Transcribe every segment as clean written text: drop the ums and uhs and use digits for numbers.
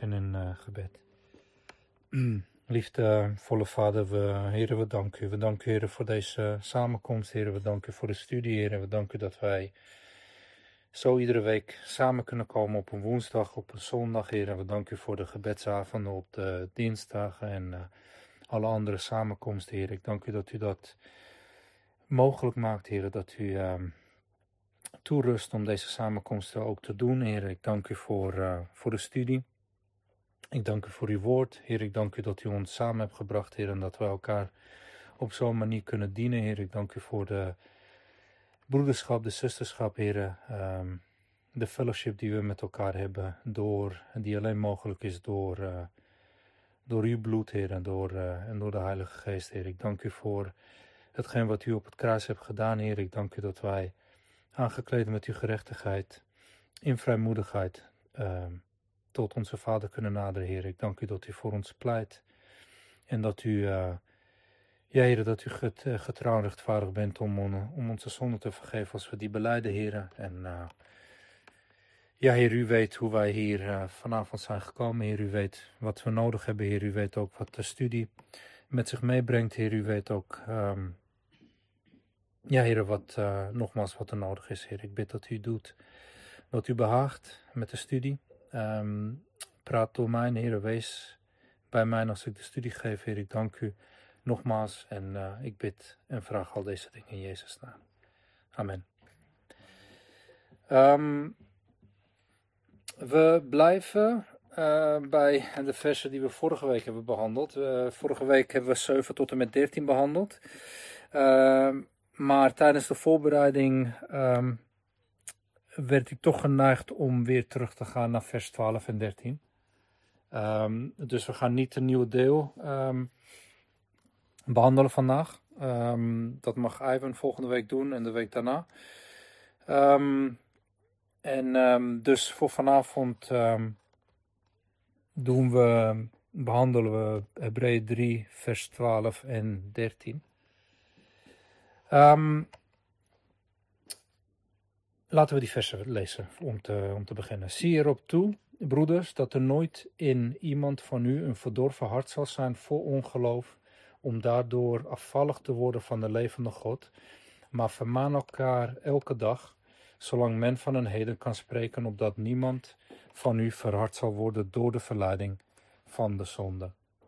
beginnen in gebed. Liefdevolle Vader, Heere, we danken u. We danken u, Heere, voor deze samenkomst, Heere. We danken u voor de studie, Heere. We danken u dat wij zo iedere week samen kunnen komen op een woensdag, op een zondag, Heere. We danken u voor de gebedsavonden op de dinsdagen en alle andere samenkomsten, Heere. Ik dank u dat u dat mogelijk maakt, Heere, dat u toerust om deze samenkomsten ook te doen, Heer. Ik dank u voor de studie. Ik dank u voor uw woord, Heer. Ik dank u dat u ons samen hebt gebracht, Heer, en dat we elkaar op zo'n manier kunnen dienen, Heer. Ik dank u voor de broederschap, de zusterschap, Heer. De fellowship die we met elkaar hebben, die alleen mogelijk is door uw bloed, Heer, en door de Heilige Geest, Heer. Ik dank u voor hetgeen wat u op het kruis hebt gedaan, Heer. Ik dank u dat wij aangekleed met uw gerechtigheid, in vrijmoedigheid, tot onze Vader kunnen naderen, Heer. Ik dank u dat u voor ons pleit en dat u, Heer, dat u getrouw en rechtvaardig bent om onze zonden te vergeven als we die belijden, Heer. En Heer, u weet hoe wij hier vanavond zijn gekomen, Heer. U weet wat we nodig hebben, Heer. U weet ook wat de studie met zich meebrengt, Heer. U weet ook Heer, nogmaals wat er nodig is, Heer. Ik bid dat u doet wat u behaagt met de studie. Praat door mij, Heer. Wees bij mij als ik de studie geef, Heer. Ik dank u nogmaals en ik bid en vraag al deze dingen in Jezus' naam. Amen. We blijven bij de versen die we vorige week hebben behandeld. Vorige week hebben we 7 tot en met 13 behandeld. Maar tijdens de voorbereiding werd ik toch geneigd om weer terug te gaan naar vers 12 en 13. Dus we gaan niet een nieuw deel behandelen vandaag. Dat mag Ivan volgende week doen en de week daarna. Dus voor vanavond behandelen we Hebreeën 3 vers 12 en 13. Laten we die versen lezen om te beginnen. Zie erop toe, broeders, dat er nooit in iemand van u een verdorven hart zal zijn vol ongeloof, om daardoor afvallig te worden van de levende God, maar vermaan elkaar elke dag, zolang men van een heden kan spreken, opdat niemand van u verhard zal worden door de verleiding van de zonde.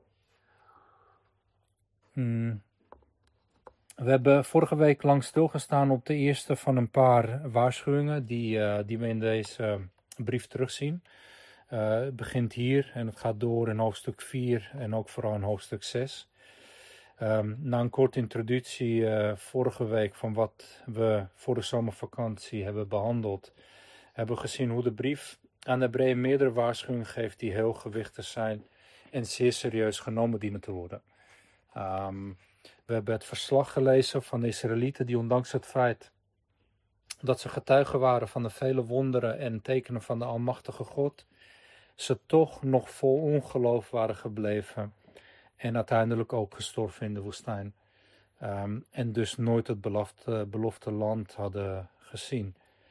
We hebben vorige week lang stilgestaan op de eerste van een paar waarschuwingen die we in deze brief terugzien. Het begint hier en het gaat door in hoofdstuk 4 en ook vooral in hoofdstuk 6. Na een korte introductie vorige week van wat we voor de zomervakantie hebben behandeld, hebben we gezien hoe de brief aan de Hebreeën meerdere waarschuwingen geeft die heel gewichtig zijn en zeer serieus genomen dienen te worden. We hebben het verslag gelezen van de Israëlieten die ondanks het feit dat ze getuigen waren van de vele wonderen en tekenen van de Almachtige God, ze toch nog vol ongeloof waren gebleven en uiteindelijk ook gestorven in de woestijn. En dus nooit het beloofde land hadden gezien.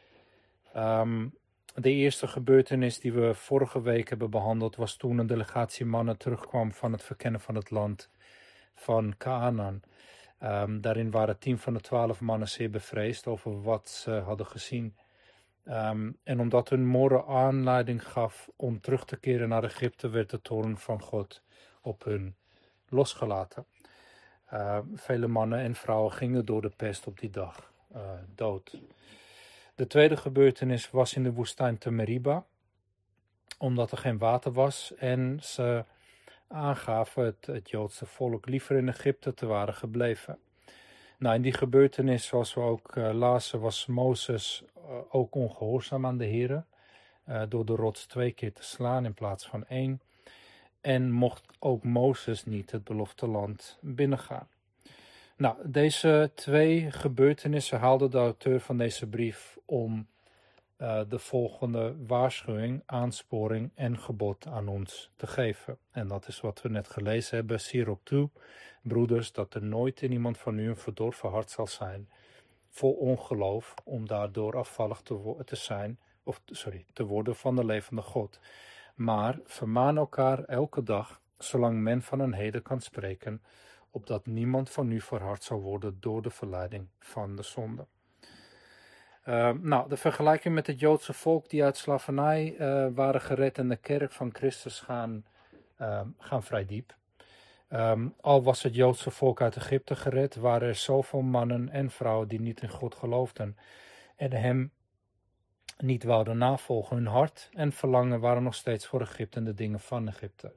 De eerste gebeurtenis die we vorige week hebben behandeld was toen een delegatie mannen terugkwam van het verkennen van het land van Canaan. Daarin waren 10 van de 12 mannen zeer bevreesd over wat ze hadden gezien. En omdat hun morren aanleiding gaf om terug te keren naar Egypte, werd de toorn van God op hun losgelaten. Vele mannen en vrouwen gingen door de pest op die dag dood. De tweede gebeurtenis was in de woestijn te Meriba, omdat er geen water was en ze aangaven het Joodse volk liever in Egypte te waren gebleven. Nou, in die gebeurtenis, zoals we ook lazen, was Mozes ook ongehoorzaam aan de Here, door de rots 2 keer te slaan in plaats van 1. En mocht ook Mozes niet het beloofde land binnengaan. Nou, deze 2 gebeurtenissen haalde de auteur van deze brief om de volgende waarschuwing, aansporing en gebod aan ons te geven. En dat is wat we net gelezen hebben. Zie erop toe, broeders, dat er nooit in iemand van u een verdorven hart zal zijn, vol ongeloof, om daardoor afvallig te worden van de levende God, Maar vermaan elkaar elke dag, zolang men van een heden kan spreken, opdat niemand van u verhard zal worden door de verleiding van de zonde. De vergelijking met het Joodse volk die uit slavernij waren gered en de kerk van Christus gaan vrij diep. Al was het Joodse volk uit Egypte gered, waren er zoveel mannen en vrouwen die niet in God geloofden en hem niet wouden navolgen. Hun hart en verlangen waren nog steeds voor Egypte en de dingen van Egypte.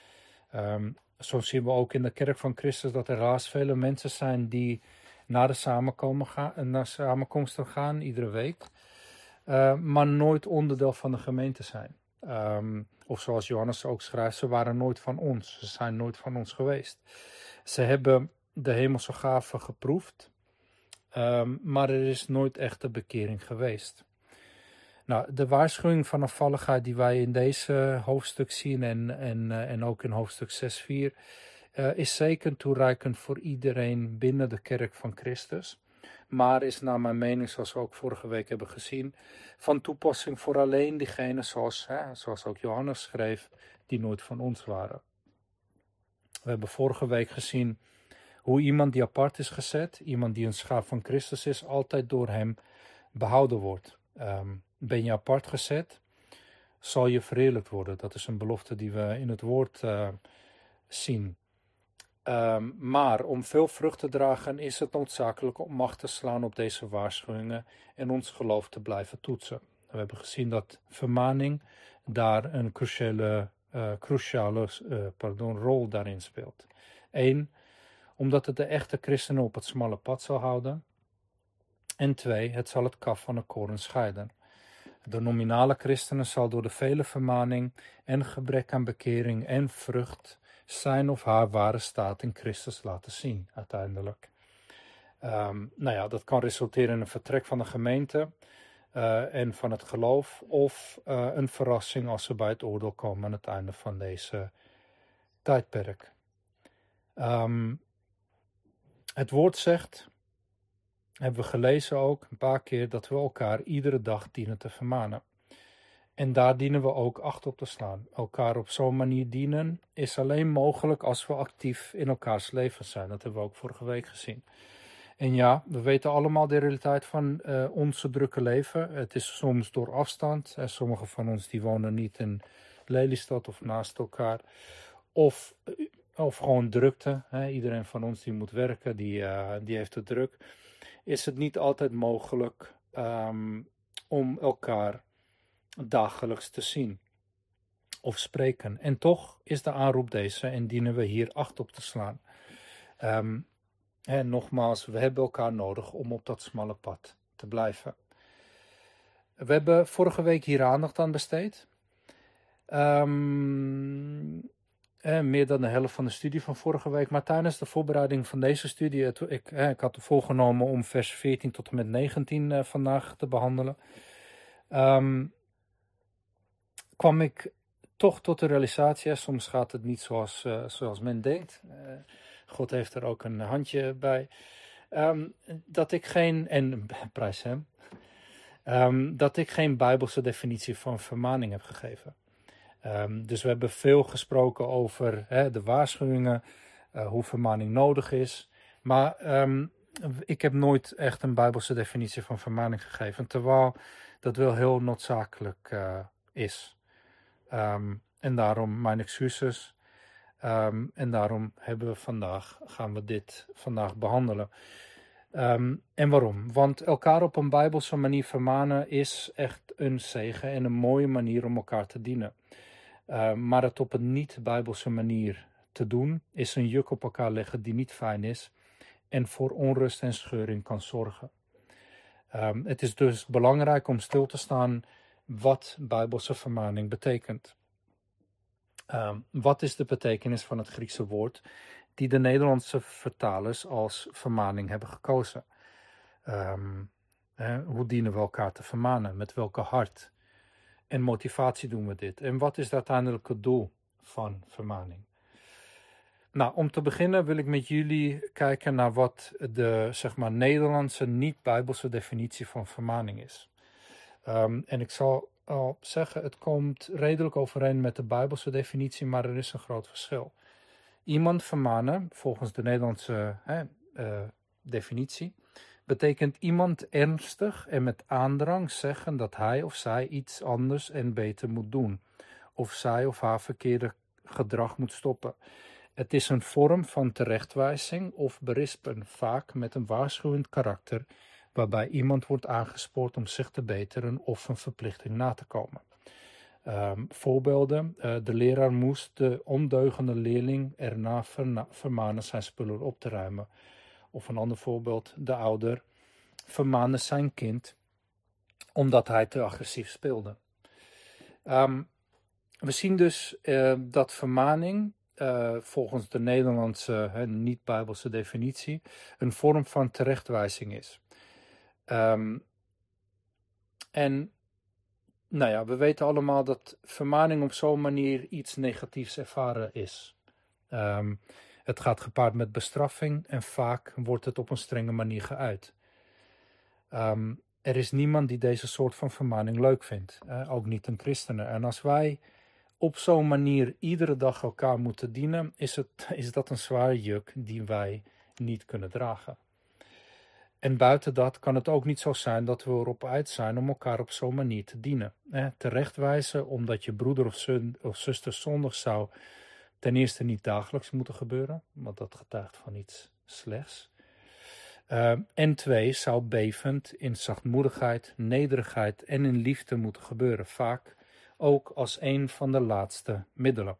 Zo zien we ook in de kerk van Christus dat er helaas vele mensen zijn die naar de samenkomsten gaan, iedere week, maar nooit onderdeel van de gemeente zijn. Of zoals Johannes ook schrijft, ze waren nooit van ons, ze zijn nooit van ons geweest. Ze hebben de hemelse gaven geproefd, maar er is nooit echt de bekering geweest. Nou, de waarschuwing van afvalligheid die wij in deze hoofdstuk zien en ook in hoofdstuk 6:4 is zeker toereikend voor iedereen binnen de kerk van Christus. Maar is naar mijn mening, zoals we ook vorige week hebben gezien, van toepassing voor alleen diegenen zoals ook Johannes schreef, die nooit van ons waren. We hebben vorige week gezien hoe iemand die apart is gezet, iemand die een schaap van Christus is, altijd door hem behouden wordt. Ben je apart gezet, zal je verheerlijkt worden. Dat is een belofte die we in het woord zien. Maar om veel vrucht te dragen is het noodzakelijk om acht te slaan op deze waarschuwingen en ons geloof te blijven toetsen. We hebben gezien dat vermaning daar een cruciale rol daarin speelt. 1, omdat het de echte christenen op het smalle pad zal houden. En 2, het zal het kaf van de koren scheiden. De nominale christenen zal door de vele vermaning en gebrek aan bekering en vrucht zijn of haar ware staat in Christus laten zien, uiteindelijk. Dat kan resulteren in een vertrek van de gemeente en van het geloof, of een verrassing als ze bij het oordeel komen aan het einde van deze tijdperk. Het woord zegt, hebben we gelezen ook een paar keer, dat we elkaar iedere dag dienen te vermanen. En daar dienen we ook acht op te slaan. Elkaar op zo'n manier dienen is alleen mogelijk als we actief in elkaars leven zijn. Dat hebben we ook vorige week gezien. En ja, we weten allemaal de realiteit van onze drukke leven. Het is soms door afstand. Sommigen van ons die wonen niet in Lelystad of naast elkaar. Of gewoon drukte. Iedereen van ons die moet werken, die heeft het druk. Is het niet altijd mogelijk om elkaar dagelijks te zien of spreken. En toch is de aanroep deze en dienen we hier acht op te slaan. En nogmaals, we hebben elkaar nodig om op dat smalle pad te blijven. We hebben vorige week hier aandacht aan besteed. Meer dan de helft van de studie van vorige week. Maar tijdens de voorbereiding van deze studie, ik had voorgenomen om vers 14 tot en met 19 vandaag te behandelen. Kwam ik toch tot de realisatie, soms gaat het niet zoals men denkt. God heeft er ook een handje bij. Dat ik geen Bijbelse definitie van vermaning heb gegeven. Dus we hebben veel gesproken over de waarschuwingen, hoe vermaning nodig is. Maar ik heb nooit echt een Bijbelse definitie van vermaning gegeven, terwijl dat wel heel noodzakelijk is. En daarom mijn excuses. En daarom gaan we dit vandaag behandelen. En waarom? Want elkaar op een Bijbelse manier vermanen is echt een zegen en een mooie manier om elkaar te dienen. Maar het op een niet-Bijbelse manier te doen, is een juk op elkaar leggen die niet fijn is en voor onrust en scheuring kan zorgen. Het is dus belangrijk om stil te staan wat Bijbelse vermaning betekent. Wat is de betekenis van het Griekse woord die de Nederlandse vertalers als vermaning hebben gekozen? Hoe dienen we elkaar te vermanen? Met welke hart en motivatie doen we dit? En wat is het uiteindelijke doel van vermaning? Nou, om te beginnen wil ik met jullie kijken naar wat de Nederlandse niet-Bijbelse definitie van vermaning is. En ik zal al zeggen, het komt redelijk overeen met de Bijbelse definitie, maar er is een groot verschil. Iemand vermanen, volgens de Nederlandse definitie, betekent iemand ernstig en met aandrang zeggen dat hij of zij iets anders en beter moet doen, of zij of haar verkeerde gedrag moet stoppen. Het is een vorm van terechtwijzing of berispen, vaak met een waarschuwend karakter, waarbij iemand wordt aangespoord om zich te beteren of een verplichting na te komen. Voorbeelden, de leraar moest de ondeugende leerling erna vermanen zijn spullen op te ruimen. Of een ander voorbeeld, de ouder vermaande zijn kind omdat hij te agressief speelde. We zien dus dat vermaning, volgens de Nederlandse niet-Bijbelse definitie, een vorm van terechtwijzing is. En nou ja, we weten allemaal dat vermaning op zo'n manier iets negatiefs ervaren is. Het gaat gepaard met bestraffing en vaak wordt het op een strenge manier geuit. Er is niemand die deze soort van vermaning leuk vindt, ook niet een christene. En als wij op zo'n manier iedere dag elkaar moeten dienen, is dat een zware juk die wij niet kunnen dragen. En buiten dat kan het ook niet zo zijn dat we erop uit zijn om elkaar op zo'n manier te dienen. Terechtwijzen omdat je broeder of zuster zondig zou ten eerste niet dagelijks moeten gebeuren, want dat getuigt van iets slechts. En 2, zou bevend in zachtmoedigheid, nederigheid en in liefde moeten gebeuren, vaak ook als een van de laatste middelen.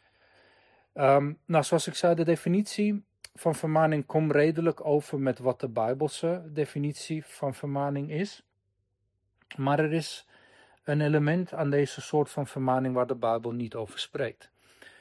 Nou, zoals ik zei, de definitie van vermaning komt redelijk over met wat de Bijbelse definitie van vermaning is. Maar er is een element aan deze soort van vermaning waar de Bijbel niet over spreekt.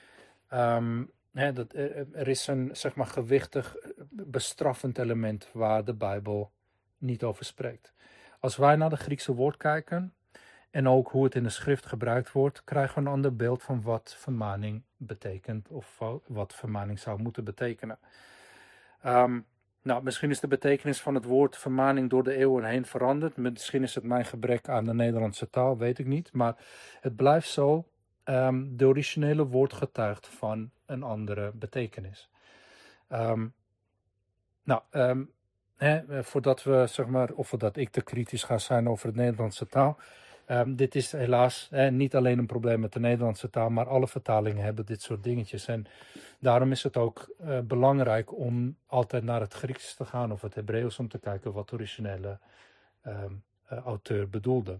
Er is een gewichtig bestraffend element waar de Bijbel niet over spreekt. Als wij naar de Griekse woord kijken en ook hoe het in de schrift gebruikt wordt, krijgen we een ander beeld van wat vermaning betekent of wat vermaning zou moeten betekenen. Misschien is de betekenis van het woord vermaning door de eeuwen heen veranderd. Misschien is het mijn gebrek aan de Nederlandse taal, weet ik niet. Maar het blijft zo. De originele woord getuigt van een andere betekenis. Voordat ik te kritisch ga zijn over de Nederlandse taal. Dit is helaas niet alleen een probleem met de Nederlandse taal, maar alle vertalingen hebben dit soort dingetjes. En daarom is het ook belangrijk om altijd naar het Grieks te gaan of het Hebreeuws om te kijken wat de originele auteur bedoelde.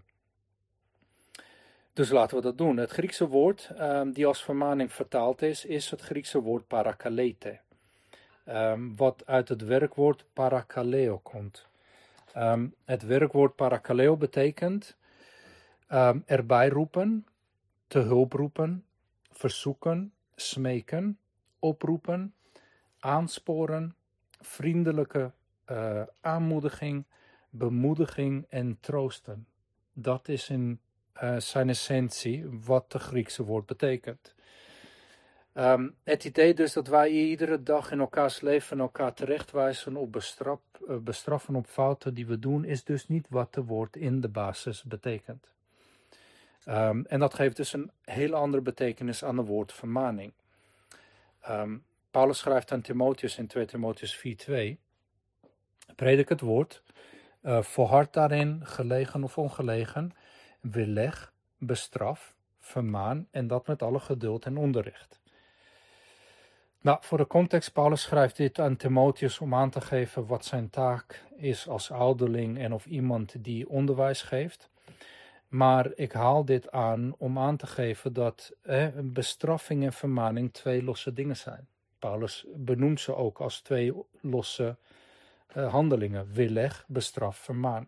Dus laten we dat doen. Het Griekse woord die als vermaning vertaald is het Griekse woord parakalete. Wat uit het werkwoord parakaleo komt. Het werkwoord parakaleo betekent erbij roepen, te hulp roepen, verzoeken, smeken, oproepen, aansporen, vriendelijke aanmoediging, bemoediging en troosten. Dat is in zijn essentie wat de Griekse woord betekent. Het idee dus dat wij iedere dag in elkaars leven elkaar terechtwijzen op bestraffen op fouten die we doen, is dus niet wat de woord in de basis betekent. En dat geeft dus een hele andere betekenis aan het woord vermaning. Paulus schrijft aan Timotheus in 2 Timotheus 4:2: predik het woord, volhard daarin, gelegen of ongelegen, weerleg, bestraf, vermaan en dat met alle geduld en onderricht. Nou, voor de context, Paulus schrijft dit aan Timotheus om aan te geven wat zijn taak is als ouderling en of iemand die onderwijs geeft. Maar ik haal dit om aan te geven dat bestraffing en vermaning 2 losse dingen zijn. Paulus benoemt ze ook als 2 losse handelingen. Weerleg, bestraf, vermaan.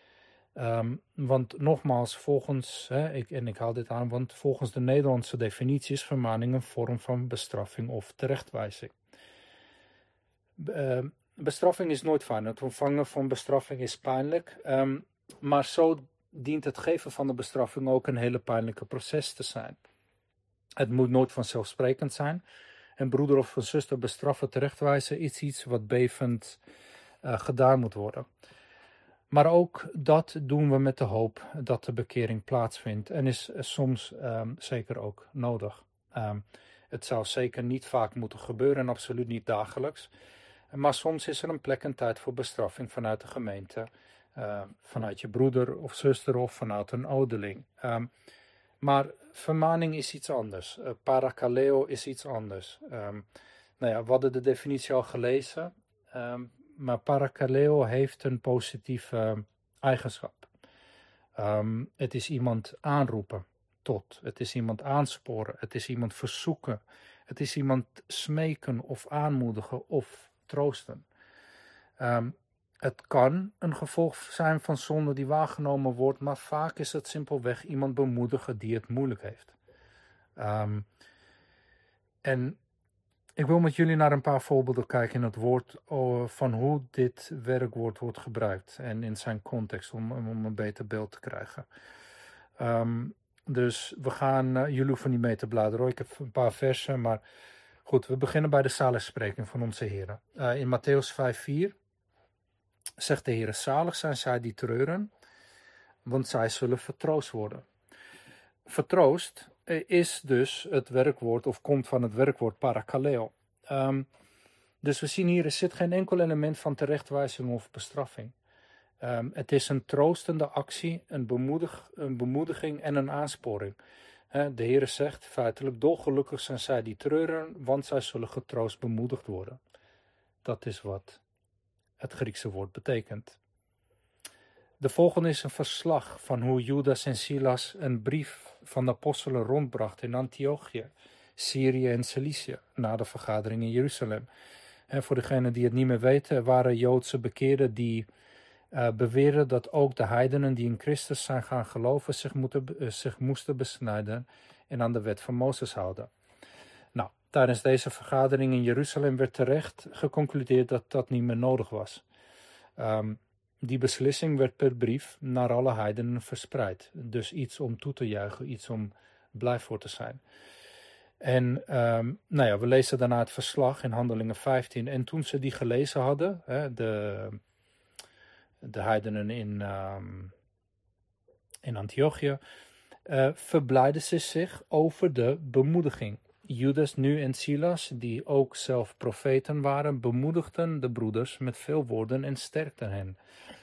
Want nogmaals, volgens de Nederlandse definitie is vermaning een vorm van bestraffing of terechtwijzing. Bestraffing is nooit fijn. Het ontvangen van bestraffing is pijnlijk. Maar zo dient het geven van de bestraffing ook een hele pijnlijke proces te zijn. Het moet nooit vanzelfsprekend zijn. Een broeder of een zuster bestraffen, terechtwijzen is iets wat bevend gedaan moet worden. Maar ook dat doen we met de hoop dat de bekering plaatsvindt en is soms zeker ook nodig. Het zou zeker niet vaak moeten gebeuren en absoluut niet dagelijks. Maar soms is er een plek en tijd voor bestraffing vanuit de gemeente, vanuit je broeder of zuster of vanuit een ouderling. Maar vermaning is iets anders. Parakaleo is iets anders. Nou ja, we hadden de definitie al gelezen. Maar parakaleo heeft een positieve eigenschap. Het is iemand aanroepen tot. Het is iemand aansporen. Het is iemand verzoeken. Het is iemand smeken of aanmoedigen of troosten. Het kan een gevolg zijn van zonde die waargenomen wordt, maar vaak is het simpelweg iemand bemoedigen die het moeilijk heeft. En ik wil met jullie naar een paar voorbeelden kijken in het woord van hoe dit werkwoord wordt gebruikt en in zijn context om een beter beeld te krijgen. Dus we gaan, jullie hoeven niet mee te bladeren hoor, ik heb een paar versen, maar goed, we beginnen bij de zaligspreking van onze Heer. In Matthäus 5:4 zegt de Heer, zalig zijn zij die treuren, want zij zullen vertroost worden. Vertroost is dus het werkwoord, of komt van het werkwoord parakaleo. Dus we zien hier, er zit geen enkel element van terechtwijzing of bestraffing. Het is een troostende actie, een bemoediging en een aansporing. De Heer zegt feitelijk, dolgelukkig zijn zij die treuren, want zij zullen getroost bemoedigd worden. Dat is wat het Griekse woord betekent. De volgende is een verslag van hoe Judas en Silas een brief van de apostelen rondbrachten in Antiochië, Syrië en Cilicië, na de vergadering in Jeruzalem. En voor degenen die het niet meer weten, er waren Joodse bekeerden die beweerden dat ook de heidenen die in Christus zijn gaan geloven zich moesten besnijden en aan de wet van Mozes houden. Nou, tijdens deze vergadering in Jeruzalem werd terecht geconcludeerd dat dat niet meer nodig was. Die beslissing werd per brief naar alle heidenen verspreid. Dus iets om toe te juichen, iets om blij voor te zijn. En nou ja, we lezen daarna het verslag in Handelingen 15. En toen ze die gelezen hadden, de heidenen in Antiochië, verblijden ze zich over de bemoediging. Judas nu en Silas, die ook zelf profeten waren, bemoedigden de broeders met veel woorden en sterkten hen.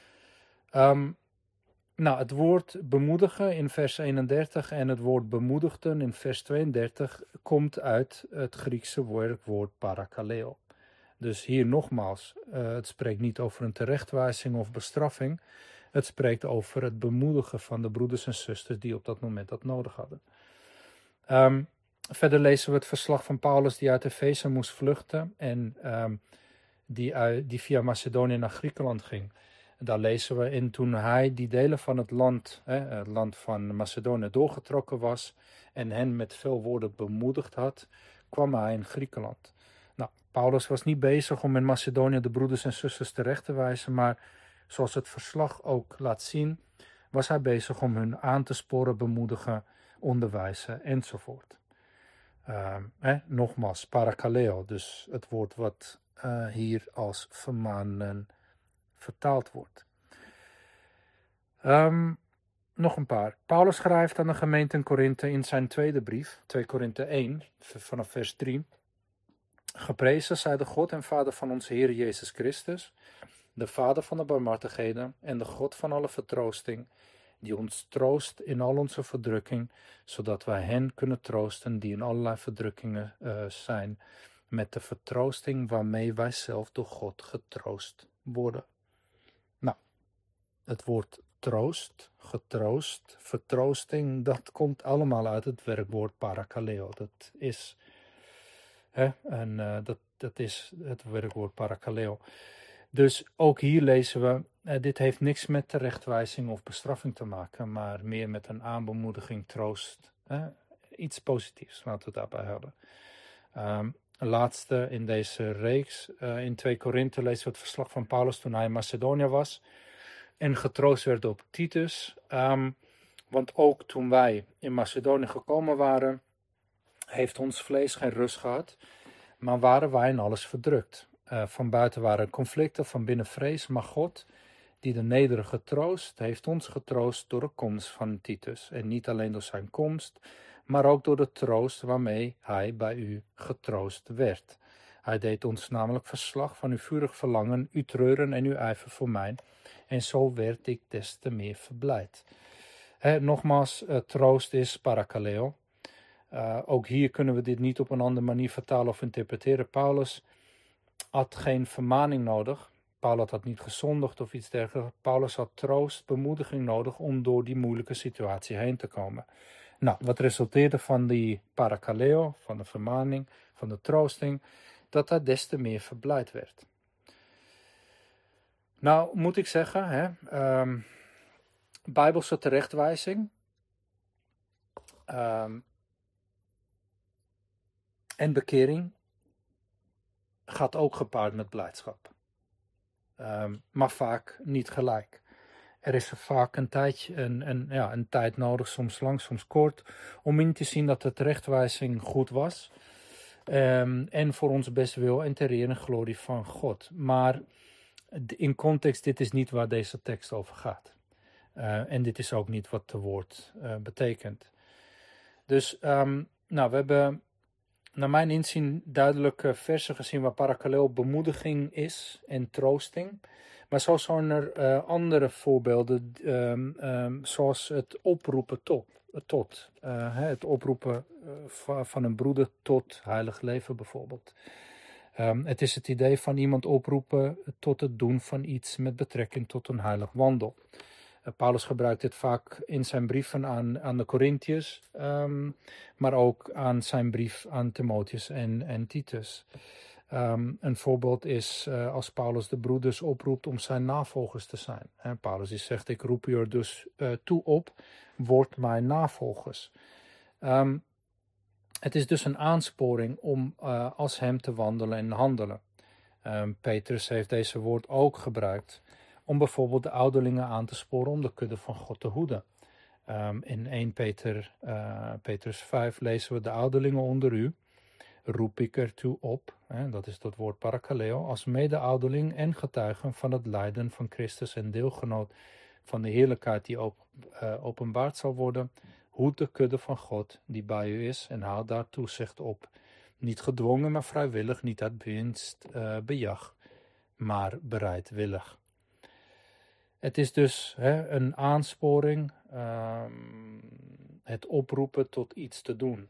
Nou, het woord bemoedigen in vers 31 en het woord bemoedigden in vers 32 komt uit het Griekse werkwoord parakaleo. Dus hier nogmaals, het spreekt niet over een terechtwijzing of bestraffing. Het spreekt over het bemoedigen van de broeders en zusters die op dat moment dat nodig hadden. Verder lezen we het verslag van Paulus die uit Efeze moest vluchten en die via Macedonië naar Griekenland ging. Daar lezen we in toen hij die delen van het land van Macedonië doorgetrokken was en hen met veel woorden bemoedigd had, kwam hij in Griekenland. Nou, Paulus was niet bezig om in Macedonië de broeders en zusters terecht te wijzen, maar zoals het verslag ook laat zien, was hij bezig om hun aan te sporen, bemoedigen, onderwijzen enzovoort. Nogmaals, parakaleo, dus het woord wat hier als vermanen vertaald wordt. Nog een paar. Paulus schrijft aan de gemeente in Korinthe in zijn tweede brief, 2 Korinthe 1, vanaf vers 3. Geprezen zij de God en Vader van onze Heer Jezus Christus, de Vader van de barmhartigheden en de God van alle vertroosting, die ons troost in al onze verdrukking, zodat wij hen kunnen troosten die in allerlei verdrukkingen zijn, met de vertroosting waarmee wij zelf door God getroost worden. Nou, het woord troost, getroost, vertroosting, dat komt allemaal uit het werkwoord parakaleo. Dat is, dat is het werkwoord parakaleo. Dus ook hier lezen we, dit heeft niks met terechtwijzing of bestraffing te maken, maar meer met een aanbemoediging, troost, iets positiefs, laten we het daarbij houden. Laatste in deze reeks, in 2 Korinthe lezen we het verslag van Paulus toen hij in Macedonië was en getroost werd op Titus. Want ook toen wij in Macedonië gekomen waren, heeft ons vlees geen rust gehad, maar waren wij in alles verdrukt. Van buiten waren conflicten, van binnen vrees, maar God, die de nederige troost, heeft ons getroost door de komst van Titus. En niet alleen door zijn komst, maar ook door de troost waarmee hij bij u getroost werd. Hij deed ons namelijk verslag van uw vurig verlangen, uw treuren en uw ijver voor mij. En zo werd ik des te meer verblijd. Nogmaals, troost is parakaleo. Ook hier kunnen we dit niet op een andere manier vertalen of interpreteren. Paulus had geen vermaning nodig. Paulus had niet gezondigd of iets dergelijks. Paulus had troost, bemoediging nodig om door die moeilijke situatie heen te komen. Nou, wat resulteerde van die parakaleo, van de vermaning, van de troosting, dat hij des te meer verblijd werd. Nou, moet ik zeggen, Bijbelse terechtwijzing en bekering gaat ook gepaard met blijdschap. Maar vaak niet gelijk. Er is vaak een tijd nodig, soms lang, soms kort, om in te zien dat de terechtwijzing goed was. En voor ons bestwil en ter eer en glorie van God. Maar in context, dit is niet waar deze tekst over gaat. En dit is ook niet wat het woord betekent. Dus we hebben naar mijn inzien duidelijke versen gezien waar parakaleo bemoediging is en troosting. Maar zo zijn er andere voorbeelden, zoals het oproepen tot. Het oproepen van een broeder tot heilig leven bijvoorbeeld. Het is het idee van iemand oproepen tot het doen van iets met betrekking tot een heilig wandel. Paulus gebruikt dit vaak in zijn brieven aan de Corinthiërs, maar ook aan zijn brief aan Timotheus en Titus. Een voorbeeld is als Paulus de broeders oproept om zijn navolgers te zijn. Paulus die zegt, ik roep u er dus toe op, word mijn navolgers. Het is dus een aansporing om als hem te wandelen en handelen. Petrus heeft deze woord ook gebruikt om bijvoorbeeld de ouderlingen aan te sporen om de kudde van God te hoeden. In 1 Petrus 5 lezen we, de ouderlingen onder u roep ik ertoe op, dat is dat woord parakaleo, als mede-ouderling en getuigen van het lijden van Christus en deelgenoot van de heerlijkheid die openbaard zal worden, hoed de kudde van God die bij u is en houd daar toezicht op. Niet gedwongen, maar vrijwillig, niet uit winst bejag, maar bereidwillig. Het is dus een aansporing, het oproepen tot iets te doen.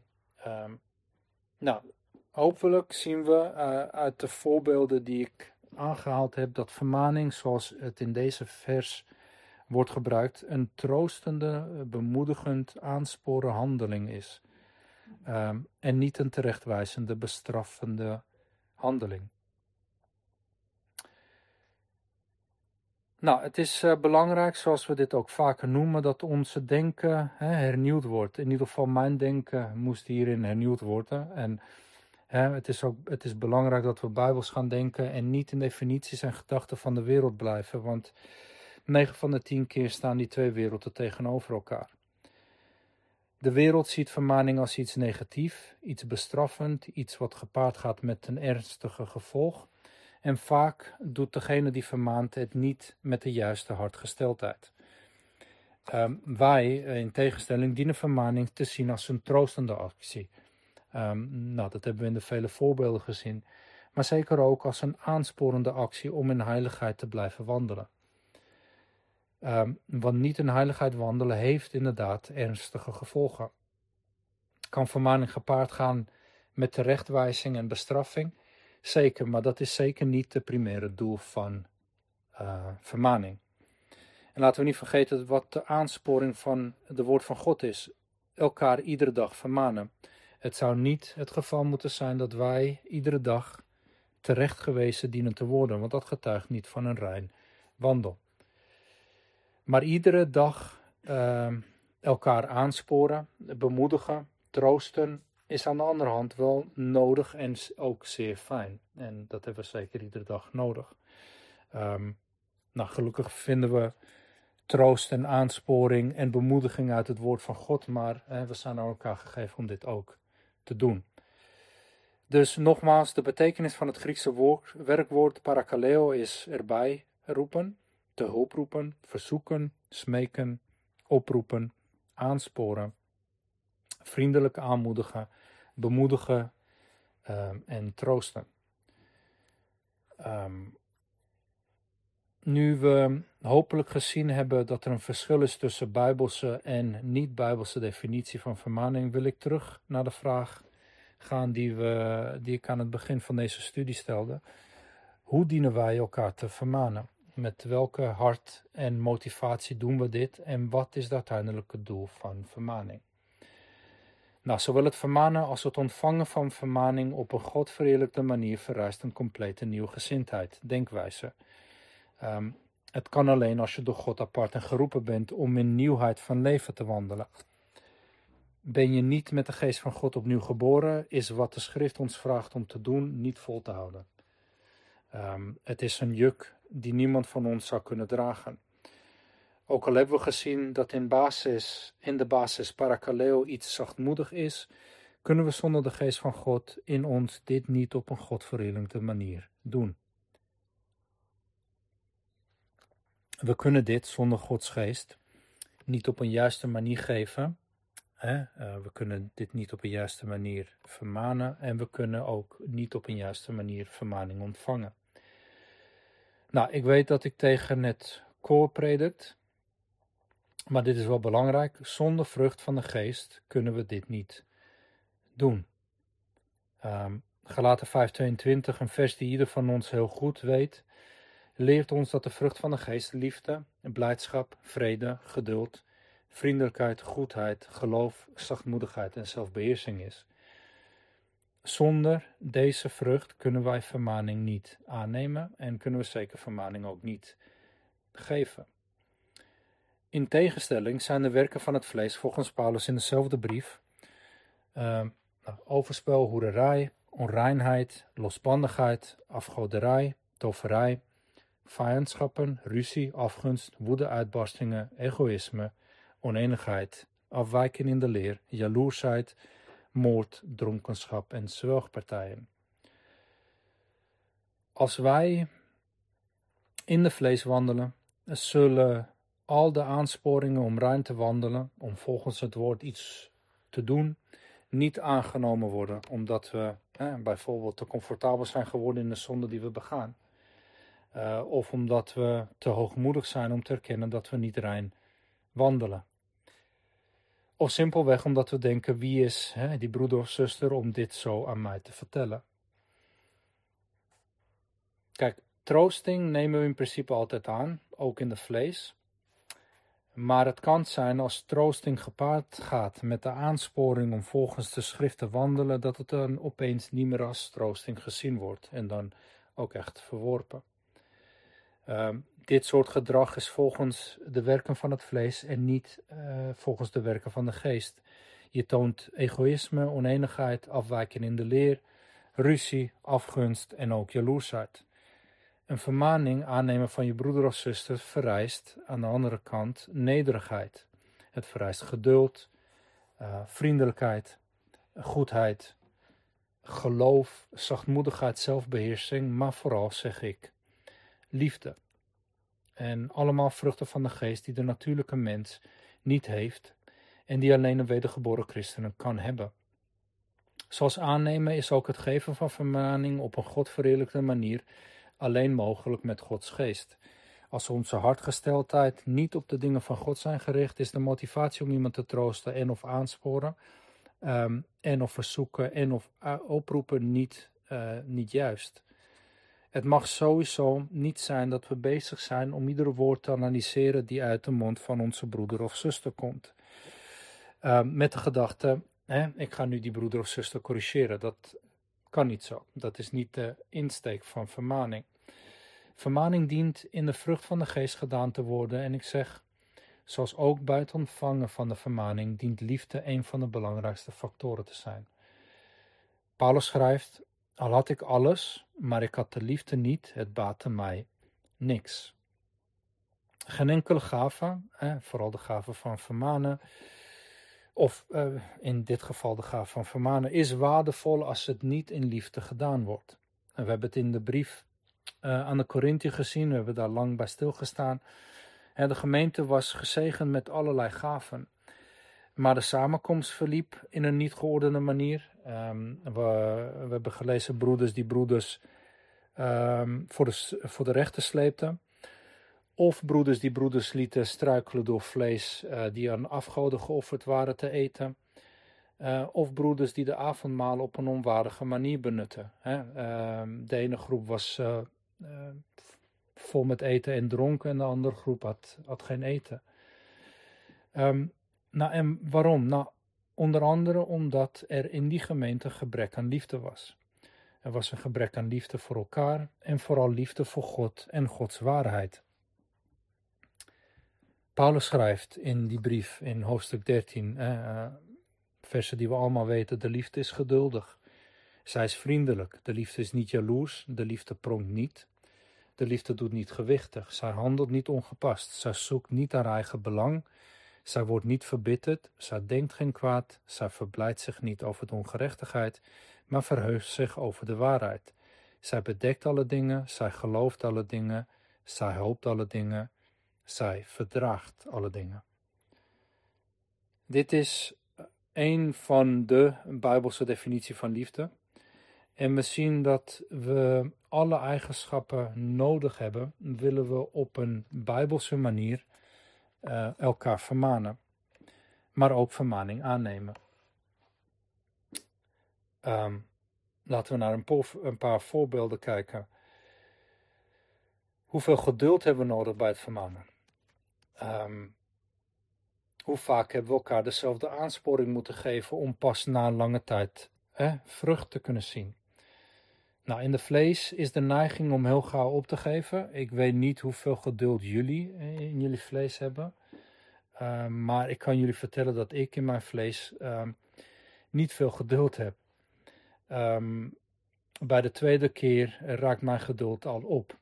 Hopelijk zien we uit de voorbeelden die ik aangehaald heb, dat vermaning, zoals het in deze vers wordt gebruikt, een troostende, bemoedigend, aansporen handeling is. En niet een terechtwijzende, bestraffende handeling. Nou, het is belangrijk, zoals we dit ook vaker noemen, dat onze denken hernieuwd wordt. In ieder geval mijn denken moest hierin hernieuwd worden. En het is belangrijk dat we bijbels gaan denken en niet in definities en gedachten van de wereld blijven. Want 9 van de 10 keer staan die twee werelden tegenover elkaar. De wereld ziet vermaning als iets negatiefs, iets bestraffend, iets wat gepaard gaat met een ernstige gevolg. En vaak doet degene die vermaant het niet met de juiste hartgesteldheid. Wij, in tegenstelling, dienen vermaning te zien als een troostende actie. Dat hebben we in de vele voorbeelden gezien. Maar zeker ook als een aansporende actie om in heiligheid te blijven wandelen. Want niet in heiligheid wandelen heeft inderdaad ernstige gevolgen. Kan vermaning gepaard gaan met terechtwijzing en bestraffing? Zeker, maar dat is zeker niet het primaire doel van vermaning. En laten we niet vergeten wat de aansporing van het woord van God is. Elkaar iedere dag vermanen. Het zou niet het geval moeten zijn dat wij iedere dag terechtgewezen dienen te worden, want dat getuigt niet van een rein wandel. Maar iedere dag elkaar aansporen, bemoedigen, troosten, is aan de andere hand wel nodig en ook zeer fijn. En dat hebben we zeker iedere dag nodig. Gelukkig vinden we troost en aansporing en bemoediging uit het woord van God, maar we zijn aan elkaar gegeven om dit ook te doen. Dus nogmaals, de betekenis van het Griekse werkwoord parakaleo is erbij roepen. te hulp roepen, verzoeken, smeken, oproepen, aansporen, vriendelijk aanmoedigen, bemoedigen en troosten. Nu we hopelijk gezien hebben dat er een verschil is tussen bijbelse en niet-bijbelse definitie van vermaning, wil ik terug naar de vraag gaan die ik aan het begin van deze studie stelde. Hoe dienen wij elkaar te vermanen? Met welke hart en motivatie doen we dit? En wat is uiteindelijk het doel van vermaning? Nou, zowel het vermanen als het ontvangen van vermaning op een godverheerlijkte manier vereist een complete nieuwgezindheid, denkwijze. Het kan alleen als je door God apart en geroepen bent om in nieuwheid van leven te wandelen. Ben je niet met de geest van God opnieuw geboren, is wat de schrift ons vraagt om te doen niet vol te houden. Het is een juk die niemand van ons zou kunnen dragen. Ook al hebben we gezien dat in de basis parakaleo iets zachtmoedig is, kunnen we zonder de geest van God in ons dit niet op een godverheerlijkte manier doen. We kunnen dit zonder Gods geest niet op een juiste manier geven. We kunnen dit niet op een juiste manier vermanen en we kunnen ook niet op een juiste manier vermaning ontvangen. Nou, ik weet dat ik tegen het koor predikt, maar dit is wel belangrijk. Zonder vrucht van de geest kunnen we dit niet doen. Galaten 5:22, een vers die ieder van ons heel goed weet, leert ons dat de vrucht van de geest liefde, blijdschap, vrede, geduld, vriendelijkheid, goedheid, geloof, zachtmoedigheid en zelfbeheersing is. Zonder deze vrucht kunnen wij vermaning niet aannemen en kunnen we zeker vermaning ook niet geven. In tegenstelling zijn de werken van het vlees volgens Paulus in dezelfde brief overspel, hoererij, onreinheid, losbandigheid, afgoderij, toverij, vijandschappen, ruzie, afgunst, woede-uitbarstingen, egoïsme, onenigheid, afwijken in de leer, jaloersheid, moord, dronkenschap en zwelgpartijen. Als wij in de vlees wandelen, zullen al de aansporingen om rein te wandelen, om volgens het woord iets te doen, niet aangenomen worden, omdat we bijvoorbeeld te comfortabel zijn geworden in de zonde die we begaan. Of omdat we te hoogmoedig zijn om te erkennen dat we niet rein wandelen. Of simpelweg omdat we denken, wie is die broeder of zuster om dit zo aan mij te vertellen? Kijk, troosting nemen we in principe altijd aan, ook in de vlees. Maar het kan zijn als troosting gepaard gaat met de aansporing om volgens de schrift te wandelen, dat het dan opeens niet meer als troosting gezien wordt en dan ook echt verworpen. Dit soort gedrag is volgens de werken van het vlees en niet volgens de werken van de geest. Je toont egoïsme, onenigheid, afwijken in de leer, ruzie, afgunst en ook jaloersheid. Een vermaning aannemen van je broeder of zuster vereist aan de andere kant nederigheid. Het vereist geduld, vriendelijkheid, goedheid, geloof, zachtmoedigheid, zelfbeheersing, maar vooral zeg ik liefde. En allemaal vruchten van de geest die de natuurlijke mens niet heeft en die alleen een wedergeboren christenen kan hebben. Zoals aannemen is ook het geven van vermaning op een godverheerlijkte manier alleen mogelijk met Gods geest. Als onze hartgesteldheid niet op de dingen van God zijn gericht, is de motivatie om iemand te troosten en of aansporen en of verzoeken en of oproepen niet juist. Het mag sowieso niet zijn dat we bezig zijn om ieder woord te analyseren die uit de mond van onze broeder of zuster komt. Met de gedachte, ik ga nu die broeder of zuster corrigeren. Dat kan niet zo. Dat is niet de insteek van vermaning. Vermaning dient in de vrucht van de geest gedaan te worden. En ik zeg, zoals ook bij het ontvangen van de vermaning, dient liefde een van de belangrijkste factoren te zijn. Paulus schrijft, al had ik alles, maar ik had de liefde niet, het baatte mij niks. Geen enkele gave, vooral de gave van vermanen, of in dit geval de gave van vermanen, is waardevol als het niet in liefde gedaan wordt. En we hebben het in de brief aan de Korinthe gezien. We hebben daar lang bij stilgestaan. De gemeente was gezegend met allerlei gaven. Maar de samenkomst verliep in een niet geordende manier. We hebben gelezen broeders die broeders voor de rechter sleepten. Of broeders die broeders lieten struikelen door vlees die aan afgoden geofferd waren te eten. Of broeders die de avondmaal op een onwaardige manier benutten. De ene groep was vol met eten en dronken en de andere groep had geen eten. En waarom? Onder andere omdat er in die gemeente gebrek aan liefde was. Er was een gebrek aan liefde voor elkaar en vooral liefde voor God en Gods waarheid. Paulus schrijft in die brief in hoofdstuk 13, versen die we allemaal weten, de liefde is geduldig. Zij is vriendelijk, de liefde is niet jaloers, de liefde pronkt niet. De liefde doet niet gewichtig, zij handelt niet ongepast, zij zoekt niet haar eigen belang. Zij wordt niet verbitterd, zij denkt geen kwaad, zij verblijdt zich niet over de ongerechtigheid, maar verheugt zich over de waarheid. Zij bedekt alle dingen, zij gelooft alle dingen, zij hoopt alle dingen, zij verdraagt alle dingen. Dit is een van de Bijbelse definitie van liefde. En we zien dat we alle eigenschappen nodig hebben, willen we op een Bijbelse manier elkaar vermanen, maar ook vermaning aannemen. Laten we naar een paar voorbeelden kijken. Hoeveel geduld hebben we nodig bij het vermanen? Hoe vaak hebben we elkaar dezelfde aansporing moeten geven om pas na een lange tijd vrucht te kunnen zien? Nou, in de vlees is de neiging om heel gauw op te geven. Ik weet niet hoeveel geduld jullie in jullie vlees hebben. Maar ik kan jullie vertellen dat ik in mijn vlees niet veel geduld heb. Bij de tweede keer raakt mijn geduld al op.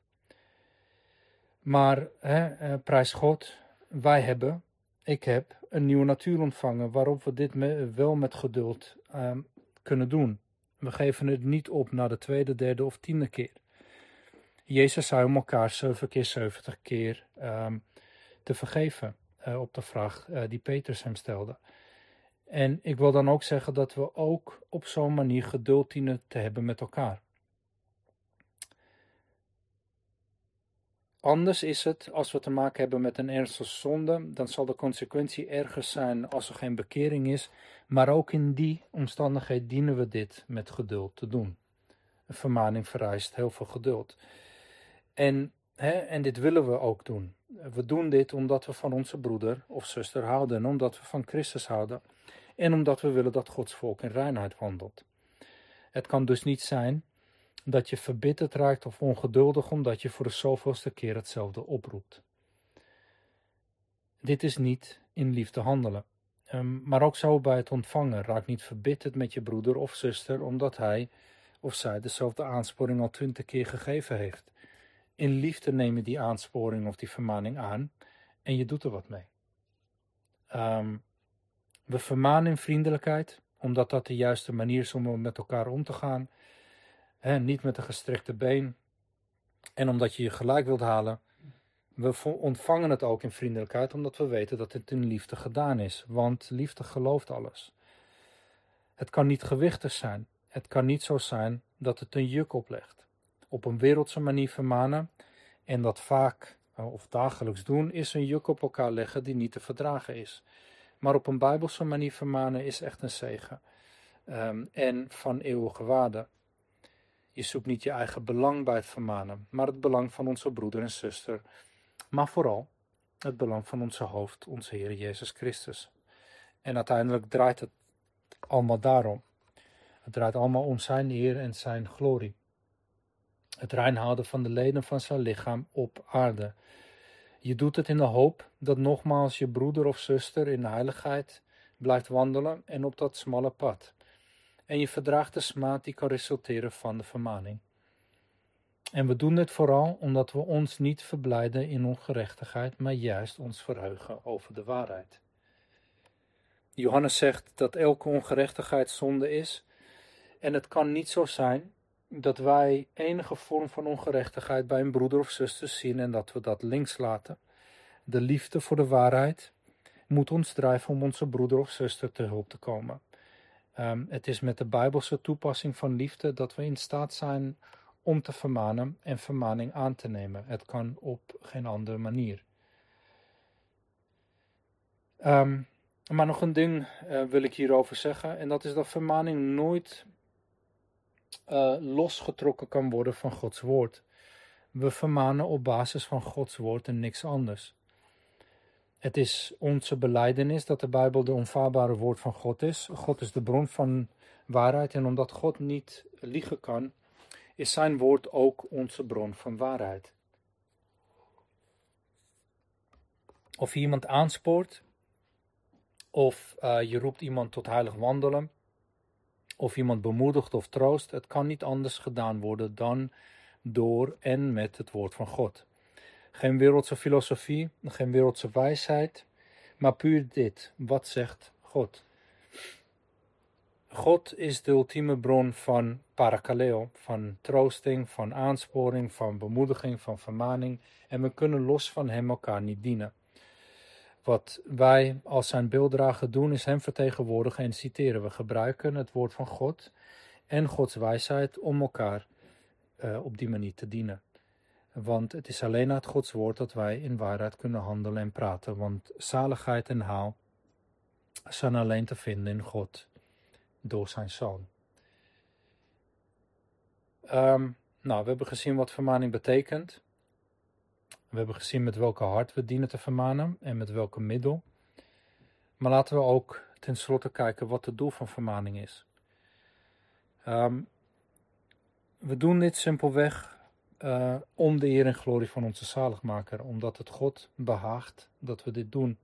Maar prijs God, ik heb een nieuwe natuur ontvangen waarop we dit wel met geduld kunnen doen. We geven het niet op na de tweede, derde of 10e keer. Jezus zei om elkaar 7 keer 70 keer te vergeven op de vraag die Petrus hem stelde. En ik wil dan ook zeggen dat we ook op zo'n manier geduld dienen te hebben met elkaar. Anders is het, als we te maken hebben met een ernstige zonde, dan zal de consequentie erger zijn als er geen bekering is. Maar ook in die omstandigheid dienen we dit met geduld te doen. Een vermaning vereist heel veel geduld. En dit willen we ook doen. We doen dit omdat we van onze broeder of zuster houden. En omdat we van Christus houden. En omdat we willen dat Gods volk in reinheid wandelt. Het kan dus niet zijn dat je verbitterd raakt of ongeduldig omdat je voor de zoveelste keer hetzelfde oproept. Dit is niet in liefde handelen. Maar ook zo bij het ontvangen. Raak niet verbitterd met je broeder of zuster omdat hij of zij dezelfde aansporing al 20 keer gegeven heeft. In liefde neem je die aansporing of die vermaning aan en je doet er wat mee. We vermanen in vriendelijkheid, omdat dat de juiste manier is om met elkaar om te gaan. Niet met een gestrekte been. En omdat je je gelijk wilt halen. We ontvangen het ook in vriendelijkheid, omdat we weten dat het in liefde gedaan is. Want liefde gelooft alles. Het kan niet gewichtig zijn. Het kan niet zo zijn dat het een juk oplegt. Op een wereldse manier vermanen en dat vaak of dagelijks doen, is een juk op elkaar leggen die niet te verdragen is. Maar op een Bijbelse manier vermanen is echt een zegen. En van eeuwige waarde. Je zoekt niet je eigen belang bij het vermanen, maar het belang van onze broeder en zuster. Maar vooral het belang van onze hoofd, onze Heer Jezus Christus. En uiteindelijk draait het allemaal daarom. Het draait allemaal om zijn eer en zijn glorie. Het rein houden van de leden van zijn lichaam op aarde. Je doet het in de hoop dat nogmaals je broeder of zuster in de heiligheid blijft wandelen en op dat smalle pad. En je verdraagt de smaad die kan resulteren van de vermaning. En we doen dit vooral omdat we ons niet verblijden in ongerechtigheid, maar juist ons verheugen over de waarheid. Johannes zegt dat elke ongerechtigheid zonde is. En het kan niet zo zijn dat wij enige vorm van ongerechtigheid bij een broeder of zuster zien en dat we dat links laten. De liefde voor de waarheid moet ons drijven om onze broeder of zuster te hulp te komen. Het is met de Bijbelse toepassing van liefde dat we in staat zijn om te vermanen en vermaning aan te nemen. Het kan op geen andere manier. Maar nog een ding wil ik hierover zeggen, en dat is dat vermaning nooit losgetrokken kan worden van Gods woord. We vermanen op basis van Gods woord en niks anders. Het is onze belijdenis dat de Bijbel de onvaarbare woord van God is. God is de bron van waarheid en omdat God niet liegen kan, is zijn woord ook onze bron van waarheid. Of je iemand aanspoort, of je roept iemand tot heilig wandelen, of iemand bemoedigt of troost, het kan niet anders gedaan worden dan door en met het woord van God. Geen wereldse filosofie, geen wereldse wijsheid, maar puur dit. Wat zegt God? God is de ultieme bron van parakaleo, van troosting, van aansporing, van bemoediging, van vermaning. En we kunnen los van hem elkaar niet dienen. Wat wij als zijn beelddrager doen is hem vertegenwoordigen en citeren. We gebruiken het woord van God en Gods wijsheid om elkaar op die manier te dienen. Want het is alleen uit Gods woord dat wij in waarheid kunnen handelen en praten. Want zaligheid en heil zijn alleen te vinden in God, door zijn Zoon. We hebben gezien wat vermaning betekent. We hebben gezien met welke hart we dienen te vermanen en met welke middel. Maar laten we ook tenslotte kijken wat het doel van vermaning is. We doen dit simpelweg om de eer en glorie van onze zaligmaker, omdat het God behaagt dat we dit doen.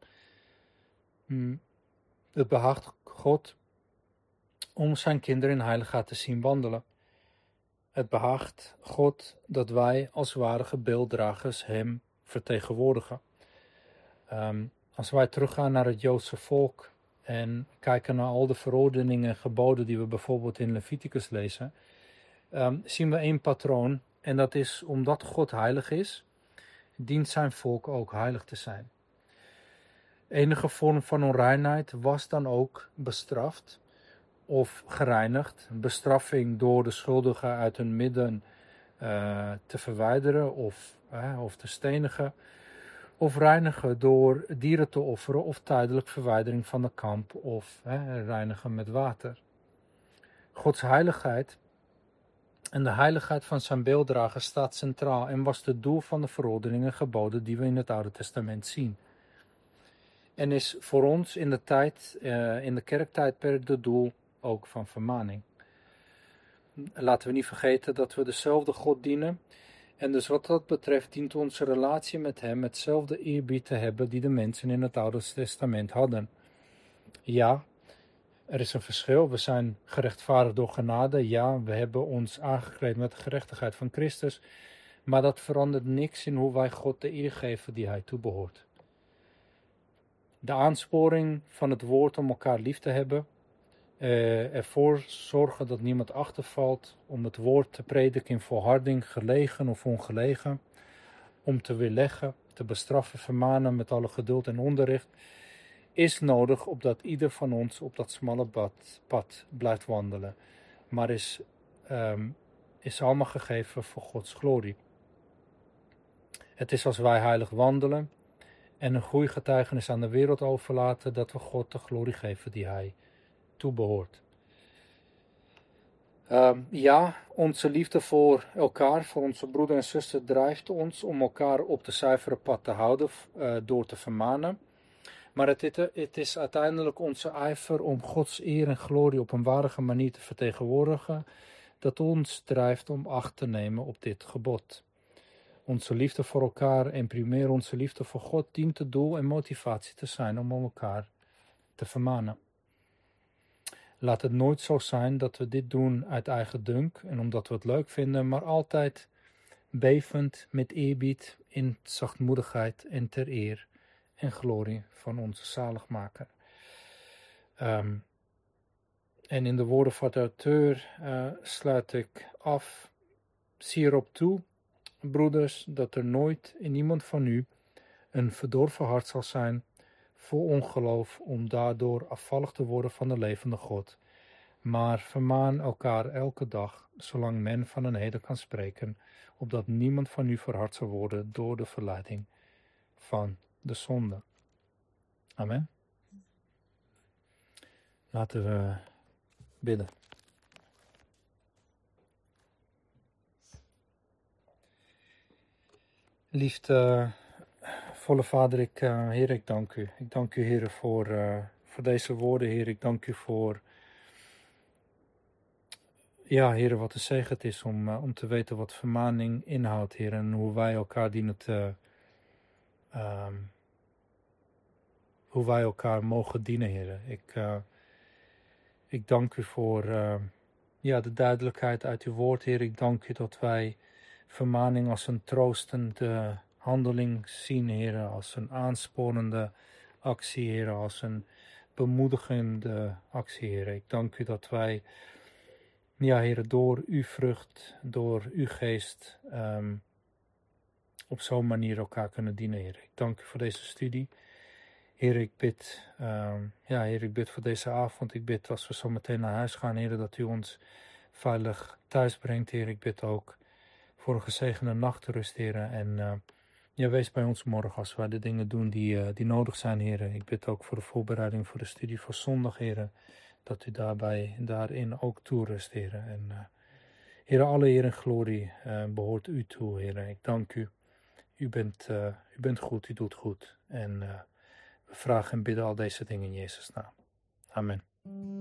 Het behaagt God om zijn kinderen in heiligheid te zien wandelen. Het behaagt God dat wij als ware beelddragers hem vertegenwoordigen. Als wij teruggaan naar het Joodse volk en kijken naar al de verordeningen en geboden die we bijvoorbeeld in Leviticus lezen, zien we één patroon. En dat is omdat God heilig is, dient zijn volk ook heilig te zijn. Enige vorm van onreinheid was dan ook bestraft of gereinigd. Bestraffing door de schuldigen uit hun midden te verwijderen of te stenigen. Of reinigen door dieren te offeren of tijdelijk verwijdering van de kamp of reinigen met water. Gods heiligheid en de heiligheid van zijn beelddrager staat centraal en was het doel van de verordeningen en geboden die we in het Oude Testament zien. En is voor ons in de tijd, in de kerktijdperk, het doel ook van vermaning. Laten we niet vergeten dat we dezelfde God dienen. En dus wat dat betreft dient onze relatie met hem hetzelfde eerbied te hebben die de mensen in het Oude Testament hadden. Ja, er is een verschil. We zijn gerechtvaardigd door genade. Ja, we hebben ons aangekleed met de gerechtigheid van Christus. Maar dat verandert niks in hoe wij God de eer geven die hij toebehoort. De aansporing van het woord om elkaar lief te hebben. Ervoor zorgen dat niemand achtervalt. Om het woord te prediken in volharding, gelegen of ongelegen. Om te weerleggen, te bestraffen, vermanen met alle geduld en onderricht. Is nodig opdat ieder van ons op dat smalle pad blijft wandelen. Maar is allemaal gegeven voor Gods glorie. Het is als wij heilig wandelen en een goede getuigenis aan de wereld overlaten dat we God de glorie geven die hij toebehoort. Onze liefde voor elkaar, voor onze broeder en zuster, drijft ons om elkaar op de zuivere pad te houden door te vermanen. Maar het is uiteindelijk onze ijver om Gods eer en glorie op een waardige manier te vertegenwoordigen, dat ons drijft om acht te nemen op dit gebod. Onze liefde voor elkaar en primair onze liefde voor God dient het doel en motivatie te zijn om elkaar te vermanen. Laat het nooit zo zijn dat we dit doen uit eigen dunk en omdat we het leuk vinden, maar altijd bevend met eerbied in zachtmoedigheid en ter eer en glorie van onze zaligmaker. En in de woorden van de auteur sluit ik af. Zie erop toe, broeders, dat er nooit in iemand van u een verdorven hart zal zijn voor ongeloof, om daardoor afvallig te worden van de levende God. Maar vermaan elkaar elke dag, zolang men van een heden kan spreken, opdat niemand van u verhard zal worden door de verleiding van de zonde. Amen. Laten we bidden. Liefdevolle Vader, Heer, ik dank u. Ik dank u, Heer, voor deze woorden, Heer. Ik dank u voor, ja, Heer, wat de zegen het is om te weten wat vermaning inhoudt, Heer, en hoe wij elkaar dienen hoe wij elkaar mogen dienen, Heer. Ik dank u voor de duidelijkheid uit uw woord, Heer. Ik dank u dat wij vermaning als een troostende handeling zien, Heer, als een aansporende actie, Heer, als een bemoedigende actie, Heer. Ik dank u dat wij, ja, Heer, door uw vrucht, door uw geest, op zo'n manier elkaar kunnen dienen, Heer. Ik dank u voor deze studie. Heer, ik bid, Heer, ik bid voor deze avond. Ik bid als we zo meteen naar huis gaan, Heer, dat u ons veilig thuis brengt, Heer. Ik bid ook voor een gezegende nachtrust, Heer. En wees bij ons morgen als wij de dingen doen die nodig zijn, Heer. Ik bid ook voor de voorbereiding voor de studie voor zondag, Heer. Dat u daarin ook toerust, Heer. En Heer, alle eer en glorie behoort u toe, Heer. Ik dank u. U bent goed, u doet goed. En we vragen en bidden al deze dingen in Jezus' naam. Amen.